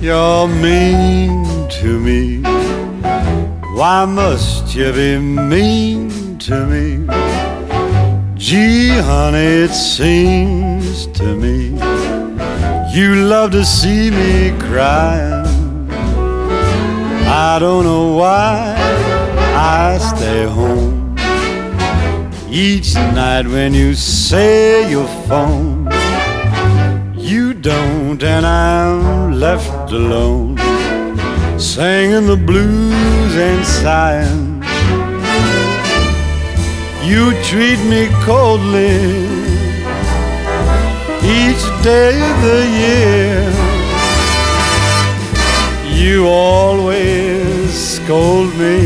You're mean to me. Why must you be mean to me? Gee, honey, it seems to me you love to see me crying. I don't know why I stay home each night when you say you'll phone. You don't, and I'm left alone, singing the blues and sighing. You treat me coldly each day of the year. You always scold me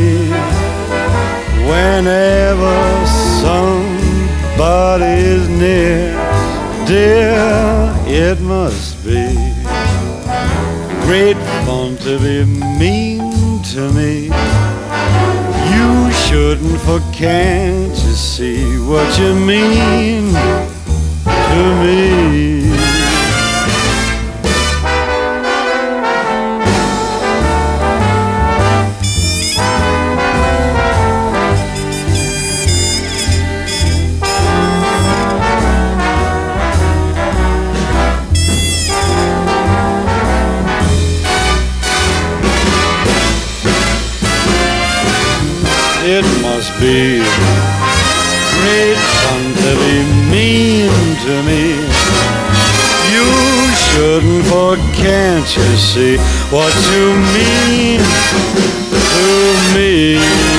whenever somebody's near. Dear, it must be great fun to be mean to me. You shouldn't, for can't you see what you mean to me? It must be great fun to be mean to me. You shouldn't, for can't you see what you mean to me?